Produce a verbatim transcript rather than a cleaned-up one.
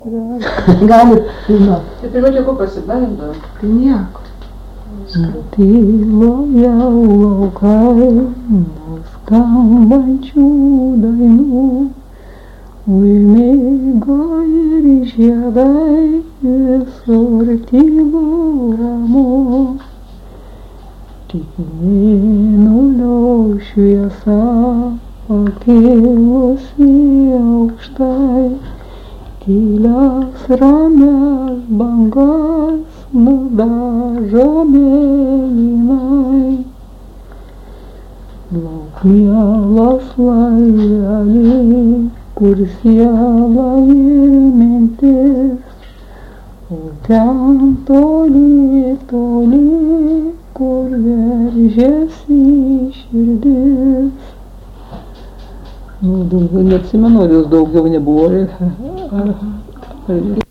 Galit dainuot. Tai privačiai ko pasidarė? Tai nieko. Tyloje laukai nuskambančių dainų, užmigo ir žiedai, visur tylu ramu. Tik mėnulio šviesa pakilusi aukštai, tylias ramias bangas nudažo mėlynai. Lauk mielas laiveli, kur siela ir mintis, o ten toli, toli, kur veržiasi širdis. Nu, daugiau neatsimenu, ar jos daugiau nebuvo. Ar...